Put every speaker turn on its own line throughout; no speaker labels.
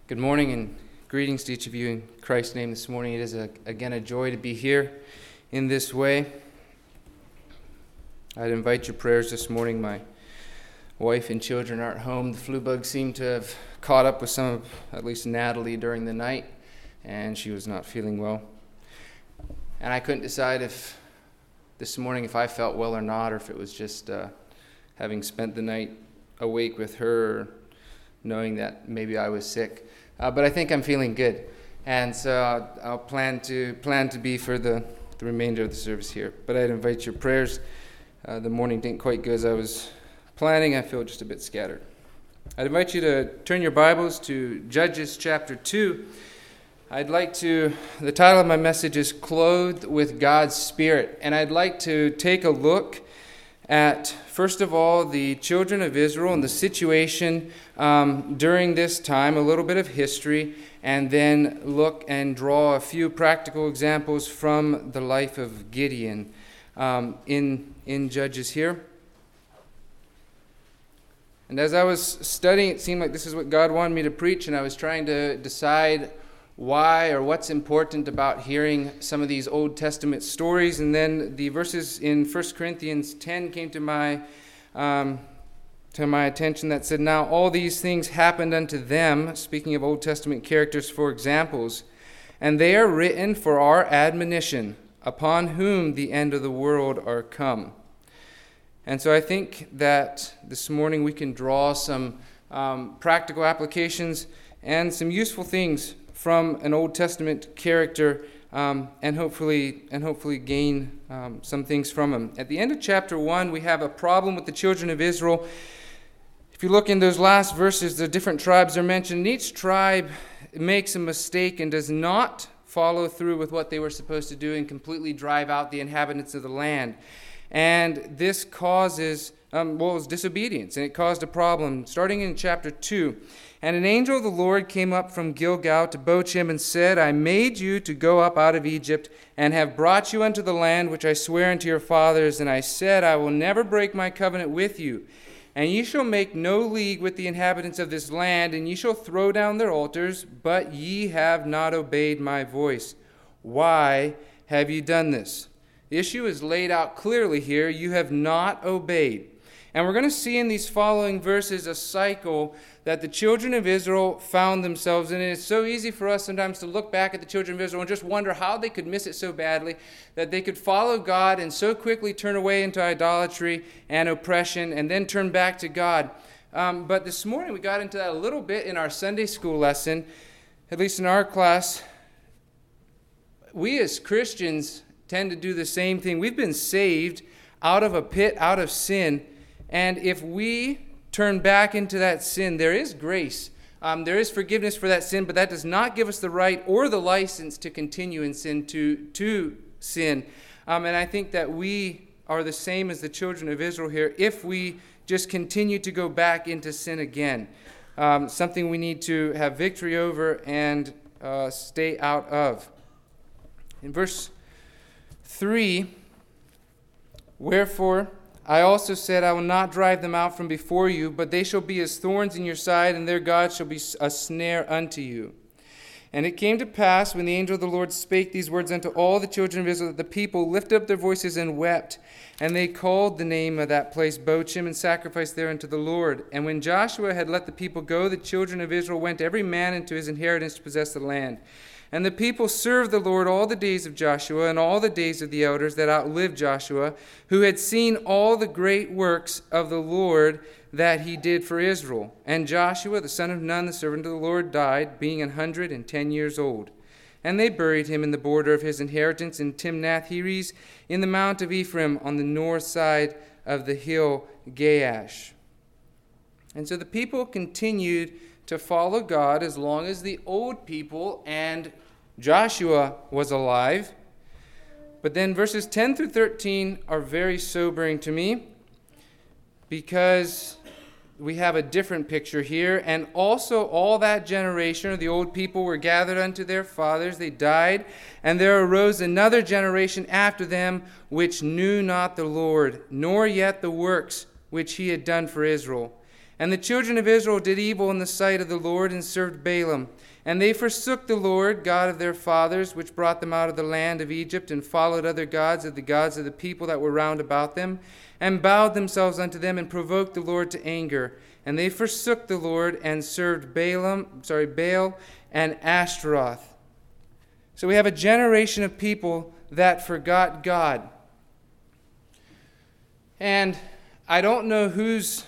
Good morning and greetings to each of you in Christ's name this morning. It is again a joy to be here in this way. I'd invite your prayers this morning. My wife and children aren't home. The flu bug seemed to have caught up with some of, at least Natalie, during the night, and she was not feeling well. And I couldn't decide if this morning if I felt well or not, or if it was just having spent the night awake with her, or knowing that maybe I was sick. But I think I'm feeling good, and so I'll plan to be for the remainder of the service here. But I'd invite your prayers. The morning didn't quite go as I was planning. I feel just a bit scattered. I'd invite you to turn your Bibles to Judges chapter 2. The title of my message is Clothed with God's Spirit, and I'd like to take a look at, first of all, the children of Israel and the situation during this time, a little bit of history, and then look and draw a few practical examples from the life of Gideon in Judges here. And as I was studying, it seemed like this is what God wanted me to preach, and I was trying to decide why or what's important about hearing some of these Old Testament stories. And then the verses in 1 Corinthians 10 came to my attention that said, "Now all these things happened unto them," speaking of Old Testament characters for examples, "and they are written for our admonition, upon whom the end of the world are come." And so I think that this morning we can draw some practical applications and some useful things from an Old Testament character, and hopefully gain some things from him. At the end of chapter 1, we have a problem with the children of Israel. If you look in those last verses, the different tribes are mentioned. Each tribe makes a mistake and does not follow through with what they were supposed to do and completely drive out the inhabitants of the land. And this causes, it's disobedience, and it caused a problem. Starting in chapter 2, "And an angel of the Lord came up from Gilgal to Bochim and said, I made you to go up out of Egypt, and have brought you unto the land which I swear unto your fathers. And I said, I will never break my covenant with you. And ye shall make no league with the inhabitants of this land, and ye shall throw down their altars, but ye have not obeyed my voice. Why have ye done this?" The issue is laid out clearly here. You have not obeyed. And we're going to see in these following verses a cycle that the children of Israel found themselves in. And it's so easy for us sometimes to look back at the children of Israel and just wonder how they could miss it so badly, that they could follow God and so quickly turn away into idolatry and oppression and then turn back to God. But this morning we got into that a little bit in our Sunday school lesson, at least in our class. We as Christians tend to do the same thing. We've been saved out of a pit, out of sin. And if we turn back into that sin, there is grace. There is forgiveness for that sin, but that does not give us the right or the license to continue in sin, to sin. And I think that we are the same as the children of Israel here if we just continue to go back into sin again. Something we need to have victory over and stay out of. In verse 3, "Wherefore I also said, I will not drive them out from before you, but they shall be as thorns in your side, and their God shall be a snare unto you. And it came to pass, when the angel of the Lord spake these words unto all the children of Israel, that the people lifted up their voices and wept. And they called the name of that place Bochim, and sacrificed there unto the Lord. And when Joshua had let the people go, the children of Israel went every man into his inheritance to possess the land. And the people served the Lord all the days of Joshua, and all the days of the elders that outlived Joshua, who had seen all the great works of the Lord that he did for Israel. And Joshua, the son of Nun, the servant of the Lord, died, being 110 years old. And they buried him in the border of his inheritance in Timnath-Heres, in the mount of Ephraim, on the north side of the hill Gaash." And so the people continued to follow God as long as the old people and Joshua was alive. But then verses 10 through 13 are very sobering to me, because we have a different picture here. "And also all that generation of the old people were gathered unto their fathers. They died, and there arose another generation after them, which knew not the Lord, nor yet the works which he had done for Israel. And the children of Israel did evil in the sight of the Lord and served Balaam. And they forsook the Lord, God of their fathers, which brought them out of the land of Egypt, and followed other gods of the people that were round about them, and bowed themselves unto them, and provoked the Lord to anger. And they forsook the Lord, and served Baal and Ashtaroth. So we have a generation of people that forgot God. And I don't know whose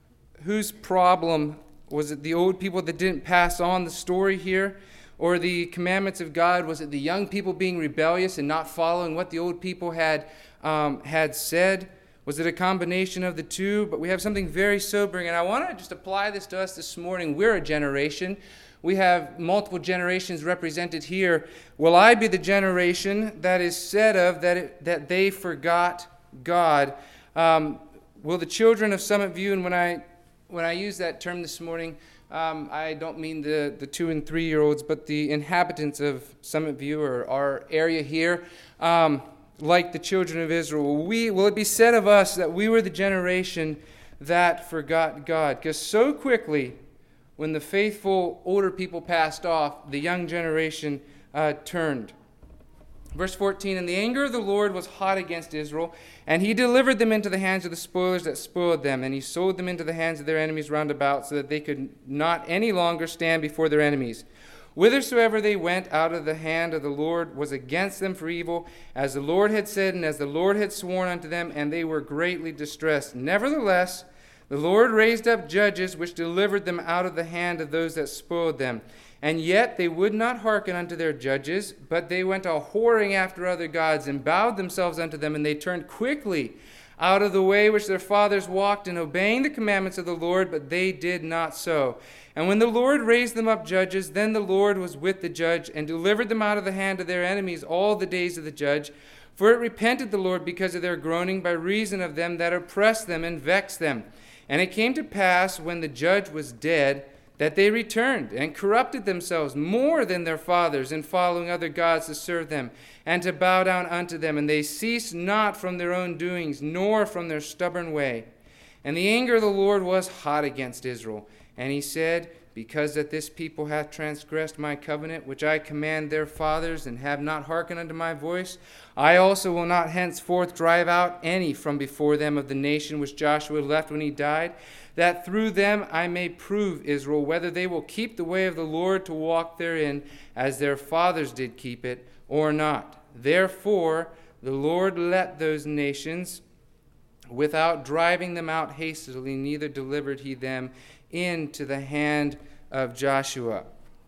problem was. It the old people that didn't pass on the story here, or the commandments of God? Was it the young people being rebellious and not following what the old people had said? Was it a combination of the two? But we have something very sobering, and I want to just apply this to us this morning. We're a generation. We have multiple generations represented here. Will I be the generation that is said of that they forgot God? Will the children of Summit View, and when I use that term this morning, I don't mean the 2 and 3 year olds, but the inhabitants of Summit View or our area here, like the children of Israel. Will it be said of us that we were the generation that forgot God? Because so quickly, when the faithful older people passed off, the young generation turned. Verse 14, and the anger of the Lord was hot against Israel, and he delivered them into the hands of the spoilers that spoiled them, and he sold them into the hands of their enemies round about, so that they could not any longer stand before their enemies. Whithersoever they went, out of the hand of the Lord was against them for evil, as the Lord had said, and as the Lord had sworn unto them, and they were greatly distressed. Nevertheless, the Lord raised up judges, which delivered them out of the hand of those that spoiled them. And yet they would not hearken unto their judges, but they went a whoring after other gods, and bowed themselves unto them, and they turned quickly out of the way which their fathers walked, in obeying the commandments of the Lord, but they did not so. And when the Lord raised them up judges, then the Lord was with the judge, and delivered them out of the hand of their enemies all the days of the judge. For it repented the Lord because of their groaning, by reason of them that oppressed them and vexed them. And it came to pass, when the judge was dead, that they returned and corrupted themselves more than their fathers in following other gods to serve them and to bow down unto them. And they ceased not from their own doings, nor from their stubborn way. And the anger of the Lord was hot against Israel. And he said, because that this people hath transgressed my covenant, which I command their fathers, and have not hearkened unto my voice, I also will not henceforth drive out any from before them of the nation which Joshua left when he died, that through them I may prove Israel, whether they will keep the way of the Lord to walk therein, as their fathers did keep it, or not. Therefore the Lord let those nations, without driving them out hastily, neither delivered he them into the hand of Joshua.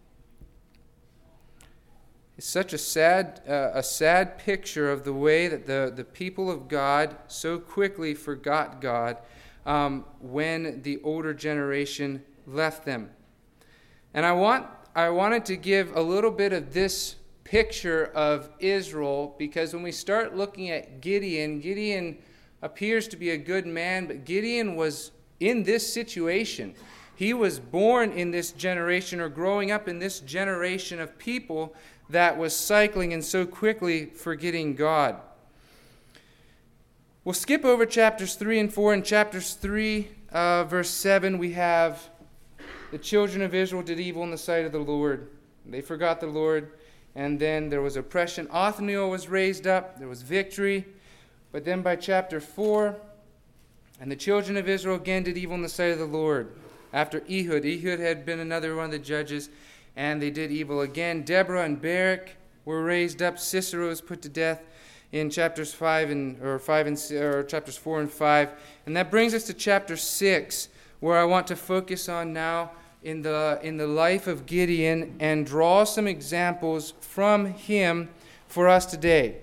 It's such a sad picture of the way that the people of God so quickly forgot God when the older generation left them. And I wanted to give a little bit of this picture of Israel, because when we start looking at Gideon appears to be a good man, but Gideon was in this situation. He was born in this generation, or growing up in this generation of people that was cycling and so quickly forgetting God. We'll skip over chapters 3 and 4. In chapters 3, verse 7, we have the children of Israel did evil in the sight of the Lord. They forgot the Lord, and then there was oppression. Othniel was raised up. There was victory. But then by chapter 4, and the children of Israel again did evil in the sight of the Lord. After Ehud had been another one of the judges, and they did evil again. Deborah and Barak were raised up. Sisera was put to death in chapters 4 and 5. And that brings us to chapter 6, where I want to focus on now in the life of Gideon and draw some examples from him for us today.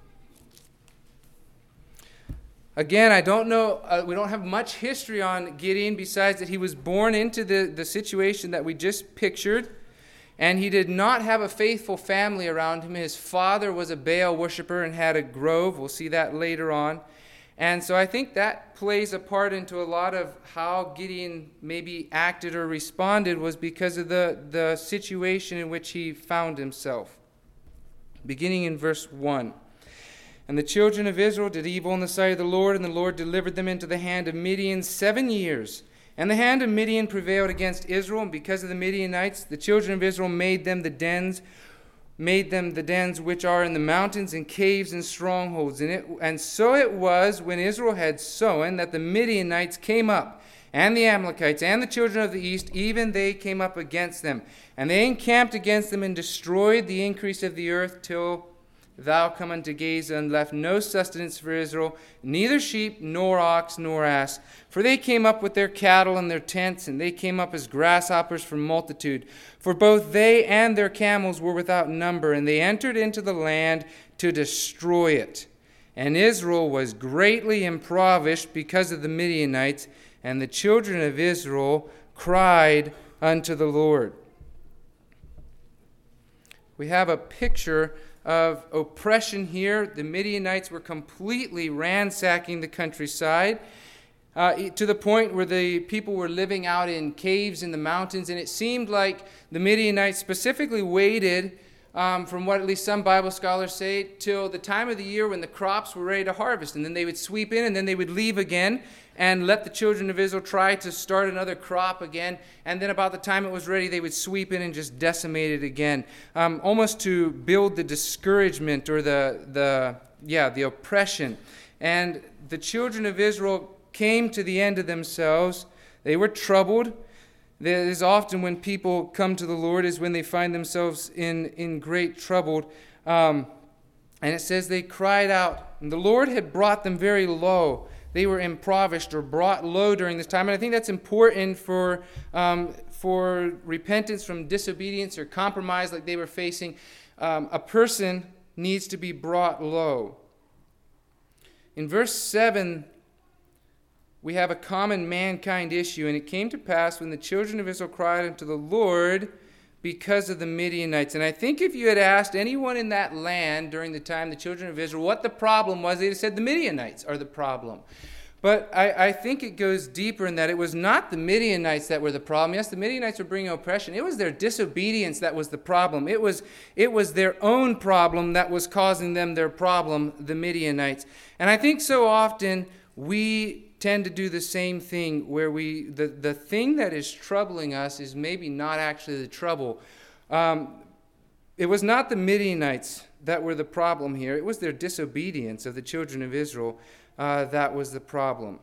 Again, I don't know, we don't have much history on Gideon besides that he was born into the situation that we just pictured, and he did not have a faithful family around him. His father was a Baal worshiper and had a grove. We'll see that later on. And so I think that plays a part into a lot of how Gideon maybe acted or responded, was because of the situation in which he found himself. Beginning in verse 1. And the children of Israel did evil in the sight of the Lord, and the Lord delivered them into the hand of Midian 7 years. And the hand of Midian prevailed against Israel, and because of the Midianites, the children of Israel made them the dens which are in the mountains and caves and strongholds. And so it was, when Israel had sown, that the Midianites came up, and the Amalekites and the children of the east, even they came up against them. And they encamped against them and destroyed the increase of the earth till thou come unto Gaza, and left no sustenance for Israel, neither sheep, nor ox, nor ass. For they came up with their cattle and their tents, and they came up as grasshoppers from multitude. For both they and their camels were without number, and they entered into the land to destroy it. And Israel was greatly impoverished because of the Midianites, and the children of Israel cried unto the Lord. We have a picture of oppression here. The Midianites were completely ransacking the countryside to the point where the people were living out in caves in the mountains, and it seemed like the Midianites specifically waited, from what at least some Bible scholars say, till the time of the year when the crops were ready to harvest, and then they would sweep in and then they would leave again and let the children of Israel try to start another crop again, and then about the time it was ready, they would sweep in and just decimate it again, almost to build the discouragement or the oppression. And the children of Israel came to the end of themselves. They were troubled. That is often when people come to the Lord, is when they find themselves in great trouble. And it says they cried out, and the Lord had brought them very low. They were impoverished or brought low during this time. And I think that's important for repentance from disobedience or compromise like they were facing. A person needs to be brought low. In verse 7, we have a common mankind issue. And it came to pass when the children of Israel cried unto the Lord because of the Midianites. And I think if you had asked anyone in that land during the time the children of Israel what the problem was, they'd have said the Midianites are the problem. But I think it goes deeper in that it was not the Midianites that were the problem. Yes, the Midianites were bringing oppression. It was their disobedience that was the problem. It was their own problem that was causing them their problem, the Midianites. And I think so often we tend to do the same thing, where the thing that is troubling us is maybe not actually the trouble. It was not the Midianites that were the problem here. It was their disobedience of the children of Israel that was the problem.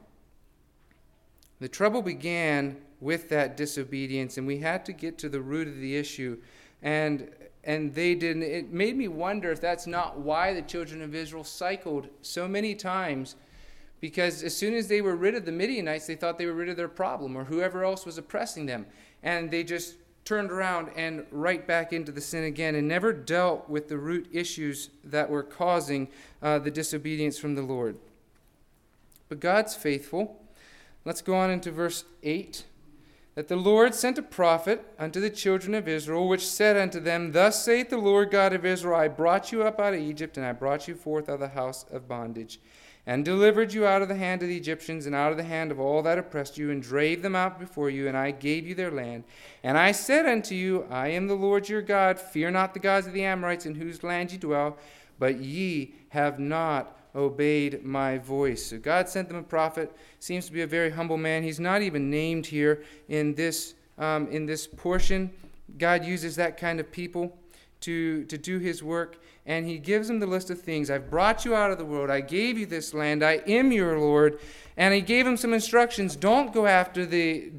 The trouble began with that disobedience, and we had to get to the root of the issue. And they didn't. It made me wonder if that's not why the children of Israel cycled so many times. Because as soon as they were rid of the Midianites, they thought they were rid of their problem or whoever else was oppressing them. And they just turned around and right back into the sin again and never dealt with the root issues that were causing the disobedience from the Lord. But God's faithful. Let's go on into verse 8. That the Lord sent a prophet unto the children of Israel, which said unto them, Thus saith the Lord God of Israel, I brought you up out of Egypt, and I brought you forth out of the house of bondage, and delivered you out of the hand of the Egyptians, and out of the hand of all that oppressed you, and drave them out before you, and I gave you their land. And I said unto you, I am the Lord your God. Fear not the gods of the Amorites, in whose land ye dwell, but ye have not obeyed my voice. So God sent them a prophet. Seems to be a very humble man. He's not even named here in this portion. God uses that kind of people to do his work, and he gives them the list of things. I've brought you out of the world. I gave you this land. I am your Lord. And he gave them some instructions. Don't go after the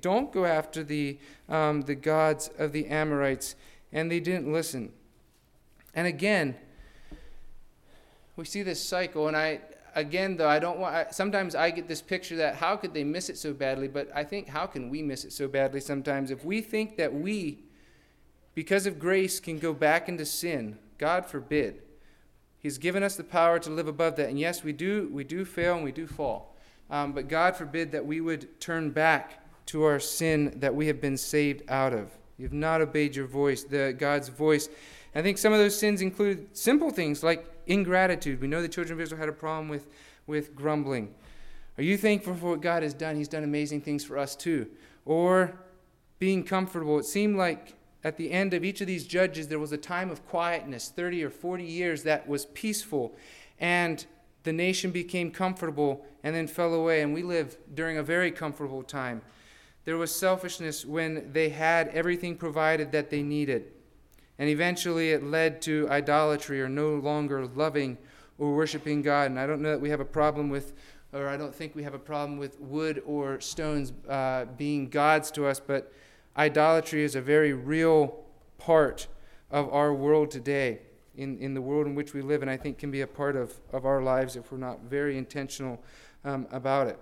gods of the Amorites. And they didn't listen. And again, we see this cycle. And sometimes I get this picture that how could they miss it so badly? But I think, how can we miss it so badly sometimes? If we think that we, because of grace, can go back into sin, God forbid. He's given us the power to live above that. And yes, we do fail and we do fall. But God forbid that we would turn back to our sin that we have been saved out of. You've not obeyed your voice, God's voice. I think some of those sins include simple things like ingratitude. We know the children of Israel had a problem with grumbling. Are you thankful for what God has done? He's done amazing things for us too. Or being comfortable. It seemed like at the end of each of these judges, there was a time of quietness, 30 or 40 years that was peaceful. And the nation became comfortable and then fell away. And we live during a very comfortable time. There was selfishness when they had everything provided that they needed. And eventually it led to idolatry, or no longer loving or worshiping God. And I don't know that we have a problem with, or I don't think we have a problem with wood or stones being gods to us, but idolatry is a very real part of our world today, in the world in which we live, and I think can be a part of our lives if we're not very intentional about it.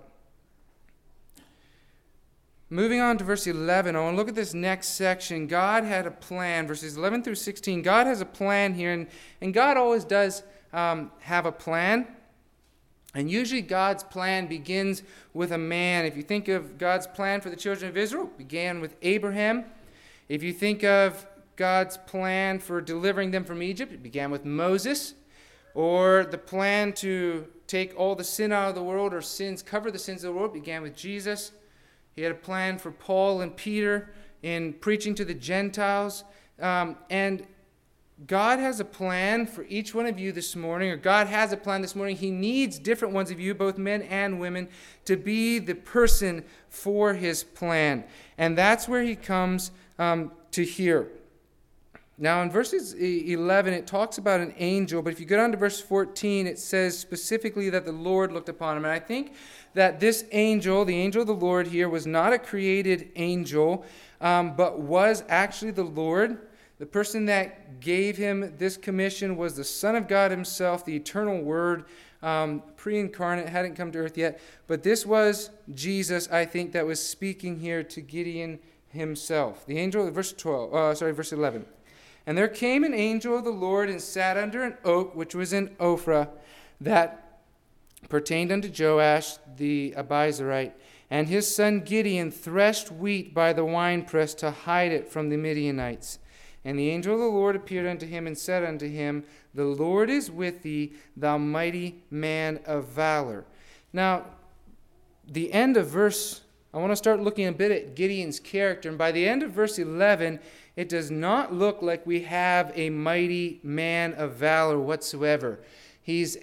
Moving on to verse 11, I want to look at this next section. God had a plan, verses 11 through 16. God has a plan here, and God always does have a plan. And usually God's plan begins with a man. If you think of God's plan for the children of Israel, it began with Abraham. If you think of God's plan for delivering them from Egypt, it began with Moses. Or the plan to take all the sin out of the world, or cover the sins of the world, began with Jesus. He had a plan for Paul and Peter in preaching to the Gentiles. And God has a plan for each one of you this morning, or God has a plan this morning. He needs different ones of you, both men and women, to be the person for his plan. And that's where he comes to here. Now in verses 11, it talks about an angel, but if you go down to verse 14, it says specifically that the Lord looked upon him. And I think that this angel, the angel of the Lord here, was not a created angel, but was actually the Lord. The person that gave him this commission was the Son of God himself, the eternal Word, pre-incarnate, hadn't come to earth yet. But this was Jesus, I think, that was speaking here to Gideon himself. The angel, verse 11. And there came an angel of the Lord and sat under an oak which was in Ophrah, that pertained unto Joash the Abiezrite. And his son Gideon threshed wheat by the winepress to hide it from the Midianites. And the angel of the Lord appeared unto him and said unto him, The Lord is with thee, thou mighty man of valor. Now, the end of verse, I want to start looking a bit at Gideon's character. And by the end of verse 11, it does not look like we have a mighty man of valor whatsoever. He's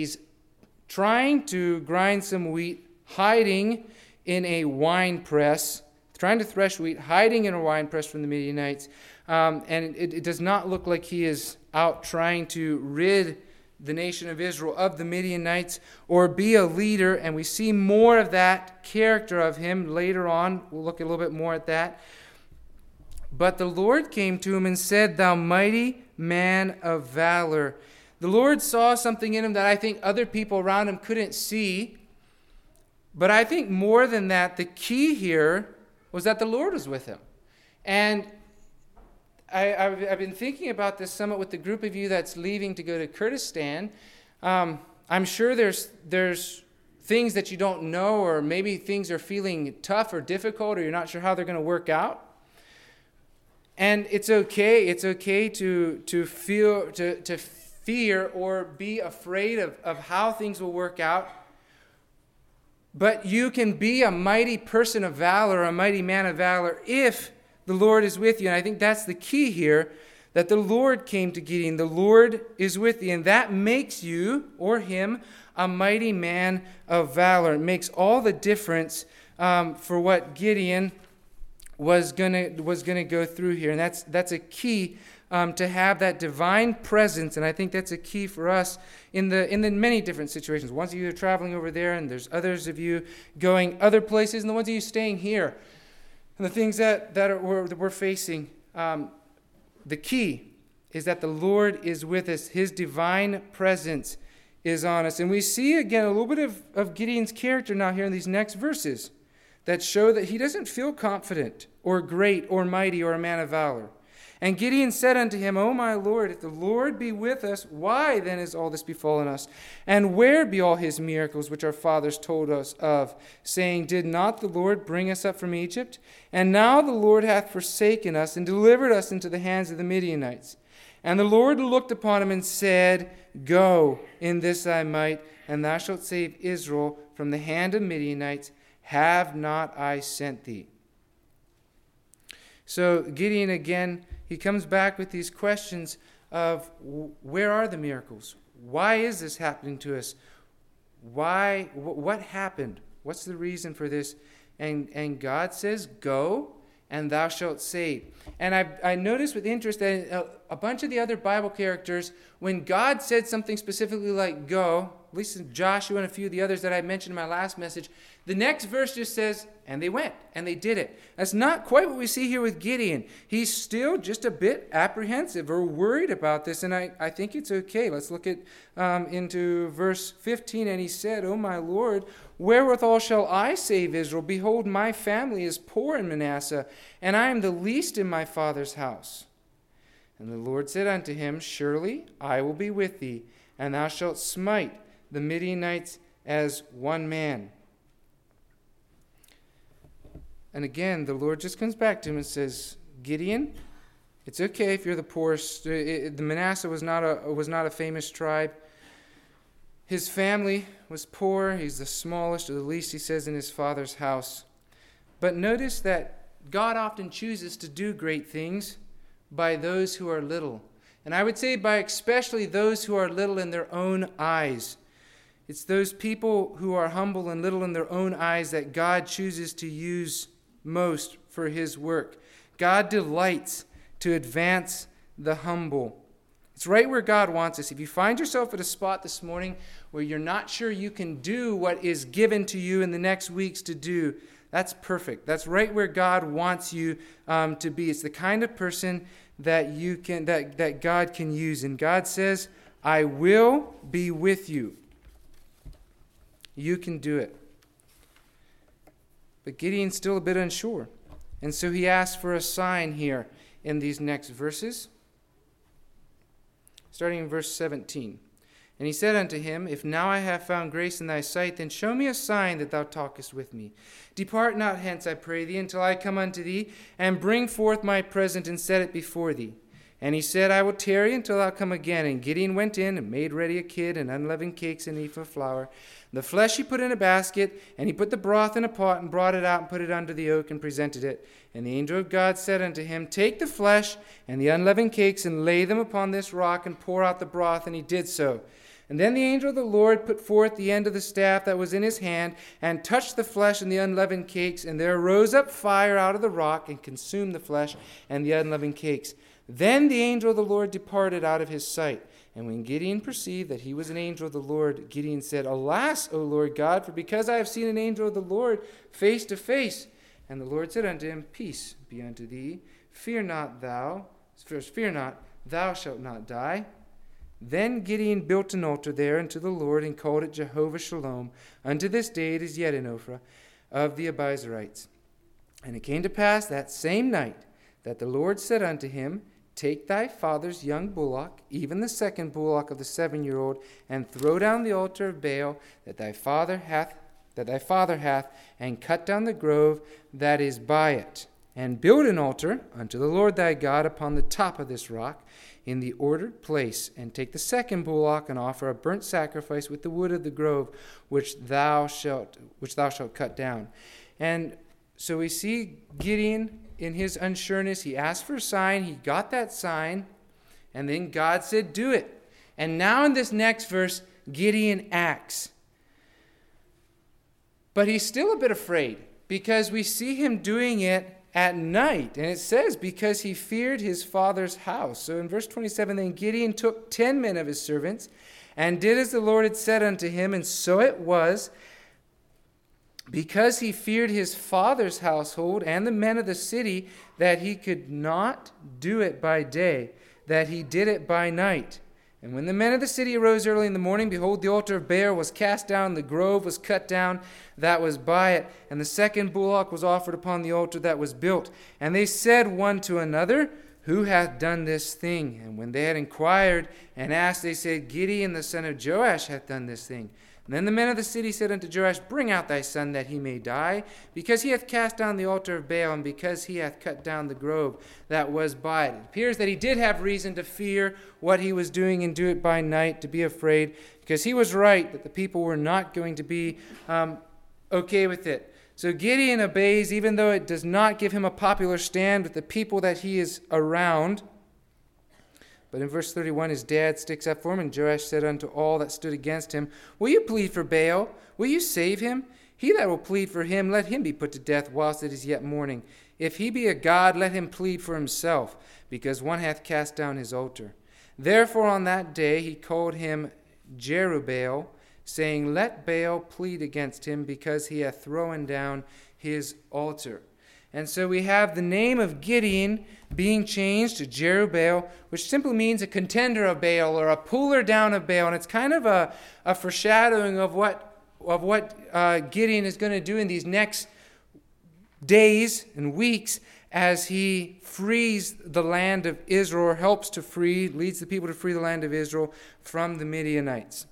trying to grind some wheat, hiding in a wine press, trying to thresh wheat, hiding in a wine press from the Midianites. And it does not look like he is out trying to rid the nation of Israel of the Midianites or be a leader. And we see more of that character of him later on. We'll look a little bit more at that. But the Lord came to him and said, Thou mighty man of valor. The Lord saw something in him that I think other people around him couldn't see. But I think more than that, the key here was that the Lord was with him. And I've been thinking about this somewhat with the group of you that's leaving to go to Kurdistan. I'm sure there's things that you don't know, or maybe things are feeling tough or difficult, or you're not sure how they're going to work out. And it's okay. It's okay to fear or be afraid of how things will work out. But you can be a mighty person of valor, a mighty man of valor, if the Lord is with you. And I think that's the key here, that the Lord came to Gideon. The Lord is with you. And that makes you, or him, a mighty man of valor. It makes all the difference for what Gideon was gonna go through here. And that's a key to have that divine presence. And I think that's a key for us in the many different situations. Ones of you are traveling over there, and there's others of you going other places, and the ones of you staying here. And the things that we're facing, the key is that the Lord is with us. His divine presence is on us. And we see again a little bit of Gideon's character now here in these next verses that show that he doesn't feel confident or great or mighty or a man of valor. And Gideon said unto him, O my Lord, if the Lord be with us, why then is all this befallen us? And where be all his miracles which our fathers told us of, saying, Did not the Lord bring us up from Egypt? And now the Lord hath forsaken us and delivered us into the hands of the Midianites. And the Lord looked upon him and said, Go in this thy might, and thou shalt save Israel from the hand of Midianites. Have not I sent thee? So Gideon again, he comes back with these questions of where are the miracles? Why is this happening to us? What happened? What's the reason for this? and God says, go, and thou shalt save. And I noticed with interest that a bunch of the other Bible characters, when God said something specifically like go, at least in Joshua and a few of the others that I mentioned in my last message, the next verse just says, and they went, and they did it. That's not quite what we see here with Gideon. He's still just a bit apprehensive or worried about this, and I think it's okay. Let's look at into verse 15. And he said, O my Lord, wherewithal shall I save Israel? Behold, my family is poor in Manasseh, and I am the least in my father's house. And the Lord said unto him, Surely I will be with thee, and thou shalt smite the Midianites as one man. And again, the Lord just comes back to him and says, Gideon, it's okay if you're the poorest. The Manasseh was not a famous tribe. His family was poor. He's the smallest, or the least, he says, in his father's house. But notice that God often chooses to do great things by those who are little. And I would say by especially those who are little in their own eyes. It's those people who are humble and little in their own eyes that God chooses to use most for his work. God delights to advance the humble. It's right where God wants us. If you find yourself at a spot this morning where you're not sure you can do what is given to you in the next weeks to do, that's perfect. That's right where God wants you to be. It's the kind of person that you can that God can use. And God says, I will be with you. You can do it. But Gideon's still a bit unsure. And so he asks for a sign here in these next verses. Starting in verse 17. And he said unto him, If now I have found grace in thy sight, then show me a sign that thou talkest with me. Depart not hence, I pray thee, until I come unto thee, and bring forth my present, and set it before thee. And he said, I will tarry until thou come again. And Gideon went in, and made ready a kid, and unleavened cakes, and an ephah of flour. The flesh he put in a basket, and he put the broth in a pot, and brought it out, and put it under the oak, and presented it. And the angel of God said unto him, Take the flesh and the unleavened cakes, and lay them upon this rock, and pour out the broth. And he did so. And then the angel of the Lord put forth the end of the staff that was in his hand, and touched the flesh and the unleavened cakes, and there rose up fire out of the rock, and consumed the flesh and the unleavened cakes. Then the angel of the Lord departed out of his sight. And when Gideon perceived that he was an angel of the Lord, Gideon said, Alas, O Lord God, for because I have seen an angel of the Lord face to face. And the Lord said unto him, Peace be unto thee. Fear not, thou shalt not die. Then Gideon built an altar there unto the Lord, and called it Jehovah Shalom. Unto this day it is yet in Ophrah of the Abiezrites. And it came to pass that same night that the Lord said unto him, Take thy father's young bullock, even the second bullock of the 7-year-old, and throw down the altar of Baal that thy father hath, and cut down the grove that is by it, and build an altar unto the Lord thy God upon the top of this rock, in the ordered place, and take the second bullock, and offer a burnt sacrifice with the wood of the grove which thou shalt cut down. And so we see Gideon in his unsureness. He asked for a sign. He got that sign. And then God said, do it. And now in this next verse, Gideon acts. But he's still a bit afraid, because we see him doing it at night. And it says, because he feared his father's house. So in verse 27, then Gideon took 10 men of his servants, and did as the Lord had said unto him. And so it was, because he feared his father's household and the men of the city, that he could not do it by day, that he did it by night. And when the men of the city arose early in the morning, behold, the altar of Baal was cast down, the grove was cut down that was by it, and the second bullock was offered upon the altar that was built. And they said one to another, Who hath done this thing? And when they had inquired and asked, they said, Gideon the son of Joash hath done this thing. And then the men of the city said unto Joash, Bring out thy son, that he may die, because he hath cast down the altar of Baal, and because he hath cut down the grove that was by it. It appears that he did have reason to fear what he was doing, and do it by night, to be afraid, because he was right that the people were not going to be okay with it. So Gideon obeys, even though it does not give him a popular stand with the people that he is around. But in verse 31, his dad sticks up for him, and Joash said unto all that stood against him, Will you plead for Baal? Will you save him? He that will plead for him, let him be put to death whilst it is yet morning. If he be a god, let him plead for himself, because one hath cast down his altar. Therefore on that day he called him Jerubbaal, saying, Let Baal plead against him, because he hath thrown down his altar. And so we have the name of Gideon being changed to Jerubbaal, which simply means a contender of Baal or a puller down of Baal. And it's kind of a foreshadowing of what Gideon is going to do in these next days and weeks as he frees the land of Israel, or helps to free, leads the people to free the land of Israel from the Midianites.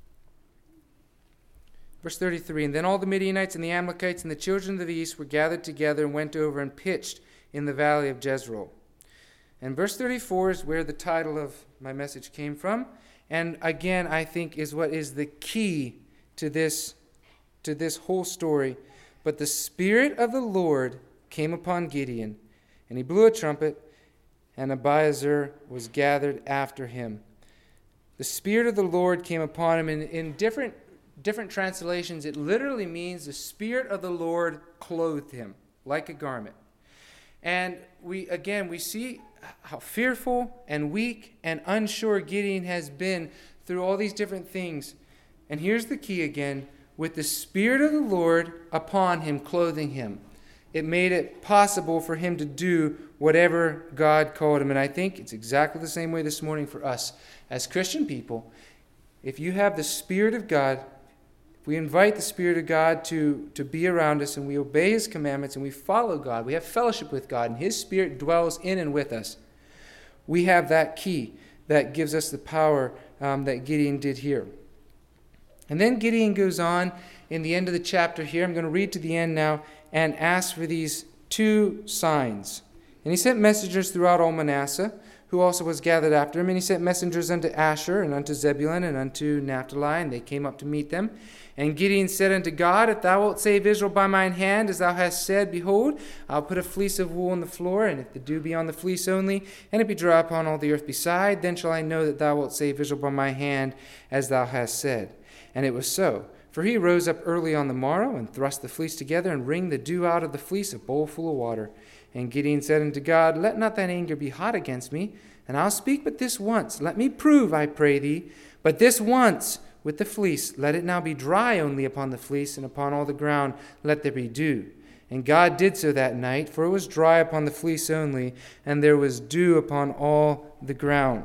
Verse 33, And then all the Midianites and the Amalekites and the children of the east were gathered together and went over and pitched in the valley of Jezreel. And verse 34 is where the title of my message came from. And again, I think is what is the key to this whole story. But the Spirit of the Lord came upon Gideon, and he blew a trumpet, and Abiezer was gathered after him. The Spirit of the Lord came upon him. In different translations, it literally means the Spirit of the Lord clothed him like a garment. And we see how fearful and weak and unsure Gideon has been through all these different things. And here's the key again. With the Spirit of the Lord upon him, clothing him, it made it possible for him to do whatever God called him. And I think it's exactly the same way this morning for us as Christian people. If you have the Spirit of God, if we invite the Spirit of God to be around us, and we obey his commandments, and we follow God, we have fellowship with God, and his Spirit dwells in and with us, we have that key that gives us the power that Gideon did here. And then Gideon goes on in the end of the chapter here. I'm going to read to the end now and ask for these two signs. And he sent messengers throughout all Manasseh, who also was gathered after him. And he sent messengers unto Asher and unto Zebulun and unto Naphtali, and they came up to meet them. And Gideon said unto God, If thou wilt save Israel by mine hand, as thou hast said, behold, I'll put a fleece of wool on the floor, and if the dew be on the fleece only, and it be dry upon all the earth beside, then shall I know that thou wilt save Israel by my hand, as thou hast said. And it was so. For he rose up early on the morrow, and thrust the fleece together, and wringed the dew out of the fleece, a bowl full of water. And Gideon said unto God, Let not thine anger be hot against me, and I'll speak but this once. Let me prove, I pray thee, but this once with the fleece. Let it now be dry only upon the fleece, and upon all the ground let there be dew. And God did so that night, for it was dry upon the fleece only, and there was dew upon all the ground.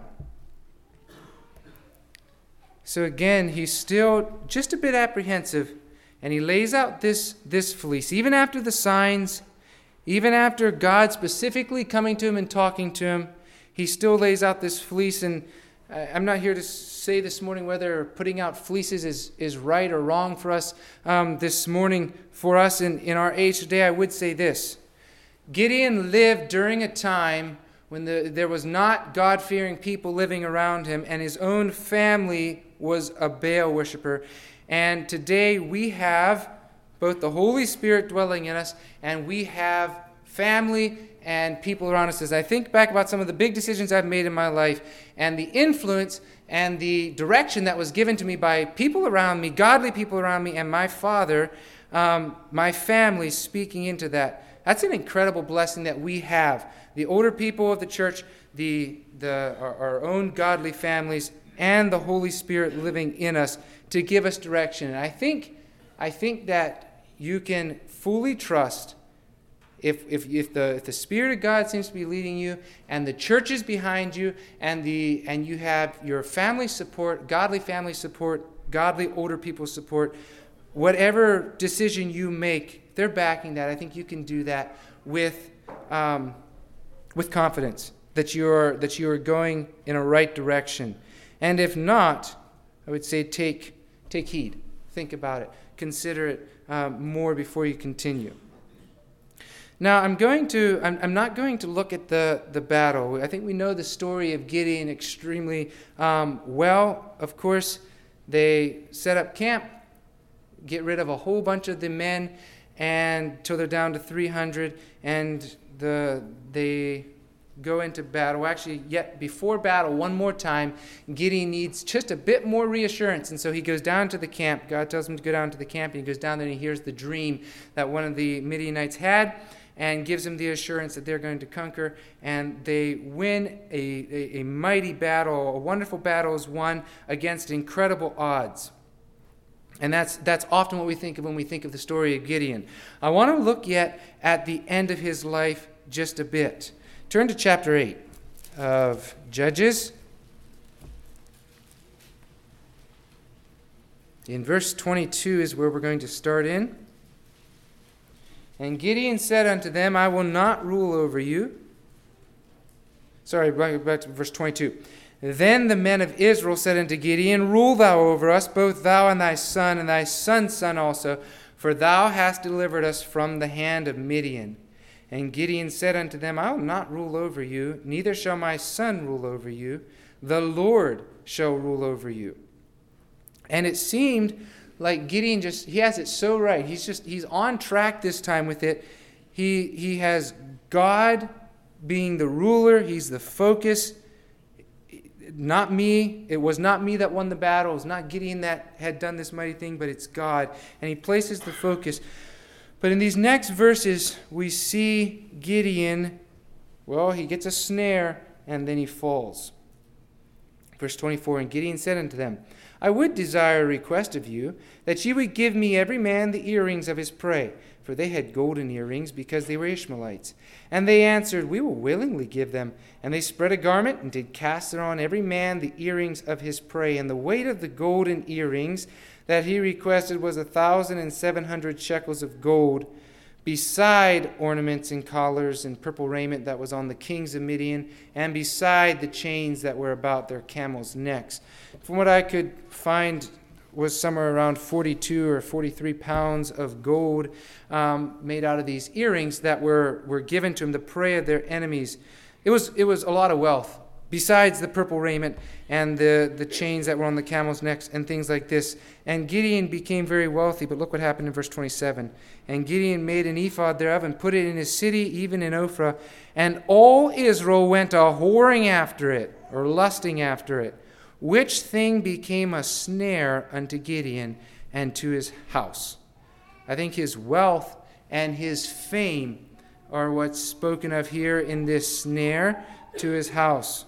So again, he's still just a bit apprehensive, and he lays out this fleece. Even after the signs, even after God specifically coming to him and talking to him, he still lays out this fleece. And I'm not here to say this morning whether putting out fleeces is right or wrong for us this morning. For us in our age today, I would say this. Gideon lived during a time when there was not God-fearing people living around him, and his own family was a Baal worshiper. And today we have both the Holy Spirit dwelling in us, and we have family and people around us. As I think back about some of the big decisions I've made in my life, and the influence and the direction that was given to me by people around me, godly people around me, and my father, my family speaking into that. That's an incredible blessing that we have. The older people of the church, our own godly families, and the Holy Spirit living in us to give us direction. And I think that you can fully trust if the Spirit of God seems to be leading you, and the church is behind you, and you have your family support, godly family support, godly older people support, whatever decision you make, they're backing that. I think you can do that with confidence that you are going in a right direction. And if not, I would say take heed. Think about it. Consider it more before you continue. Now, I'm not going to look at the battle. I think we know the story of Gideon extremely well. Of course, they set up camp, get rid of a whole bunch of the men, and till they're down to 300, and they go into battle. Actually, yet before battle, one more time, Gideon needs just a bit more reassurance. And so he goes down to the camp. God tells him to go down to the camp, and he goes down there and he hears the dream that one of the Midianites had and gives him the assurance that they're going to conquer. And they win a mighty battle. A wonderful battle is won against incredible odds. And that's often what we think of when we think of the story of Gideon. I want to look yet at the end of his life just a bit. Turn to chapter 8 of Judges. In verse 22 is where we're going to start in. And Gideon said unto them, I will not rule over you. Sorry, back to verse 22. Then the men of Israel said unto Gideon, Rule thou over us, both thou and thy son's son also, for thou hast delivered us from the hand of Midian. And Gideon said unto them, I will not rule over you, neither shall my son rule over you. The Lord shall rule over you. And it seemed like Gideon he has it so right. He's on track this time with it. He has God being the ruler. He's the focus. Not me. It was not me that won the battle. It was not Gideon that had done this mighty thing, but it's God. And he places the focus. But in these next verses, we see Gideon, he gets a snare, and then he falls. Verse 24, And Gideon said unto them, I would desire a request of you, that ye would give me every man the earrings of his prey. For they had golden earrings, because they were Ishmaelites. And they answered, We will willingly give them. And they spread a garment, and did cast it on every man the earrings of his prey. And the weight of the golden earrings that he requested was 1,700 shekels of gold, beside ornaments and collars and purple raiment that was on the kings of Midian, and beside the chains that were about their camels' necks. From what I could find, was somewhere around 42 or 43 pounds of gold made out of these earrings that were given to him, the prey of their enemies. It was a lot of wealth, besides the purple raiment and the chains that were on the camels' necks and things like this. And Gideon became very wealthy, but look what happened in verse 27. And Gideon made an ephod thereof and put it in his city, even in Ophrah. And all Israel went a-whoring after it, or lusting after it, which thing became a snare unto Gideon and to his house. I think his wealth and his fame are what's spoken of here in this snare to his house.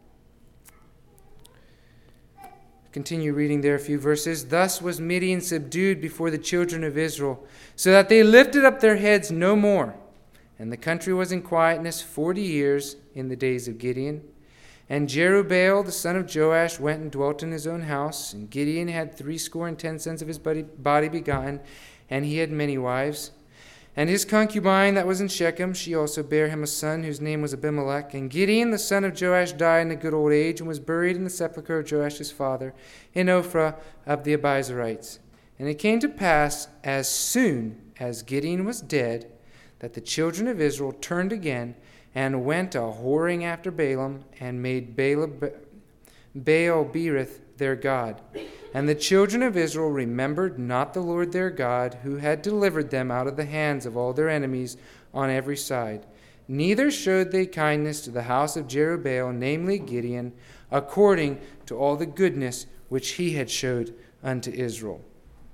Continue reading there a few verses. Thus was Midian subdued before the children of Israel, so that they lifted up their heads no more. And the country was in quietness 40 years in the days of Gideon. And Jerubbaal the son of Joash went and dwelt in his own house. And Gideon had 70 sons of his body begotten, and he had many wives. And his concubine that was in Shechem, she also bare him a son, whose name was Abimelech. And Gideon the son of Joash died in a good old age, and was buried in the sepulchre of Joash his father, in Ophrah of the Abiezrites. And it came to pass, as soon as Gideon was dead, that the children of Israel turned again, and went a-whoring after Balaam, and made Baal-berith their god. And the children of Israel remembered not the Lord their God, who had delivered them out of the hands of all their enemies on every side. Neither showed they kindness to the house of Jerubbaal, namely Gideon, according to all the goodness which he had showed unto Israel.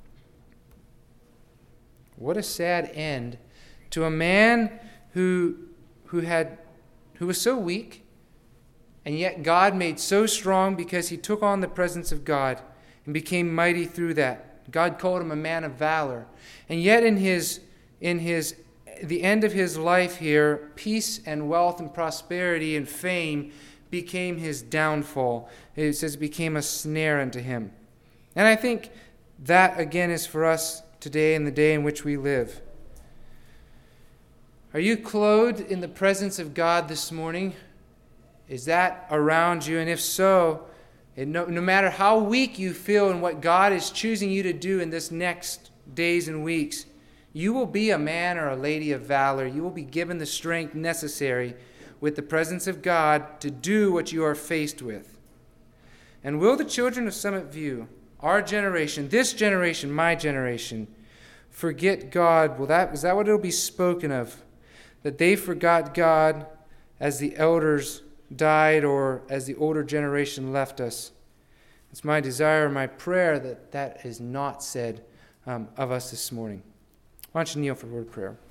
What a sad end to a man who was so weak, and yet God made so strong because he took on the presence of God and became mighty through that. God called him a man of valor. And yet in the end of his life here, peace and wealth and prosperity and fame became his downfall. It says it became a snare unto him. And I think that again is for us today in the day in which we live. Are you clothed in the presence of God this morning? Is that around you? And if so, no matter how weak you feel in what God is choosing you to do in this next days and weeks, you will be a man or a lady of valor. You will be given the strength necessary with the presence of God to do what you are faced with. And will the children of Summit View, our generation, this generation, my generation, forget God? Is that what it will be spoken of? That they forgot God, as the elders died or as the older generation left us. It's my desire, my prayer that that is not said of us this morning. Why don't you kneel for a word of prayer?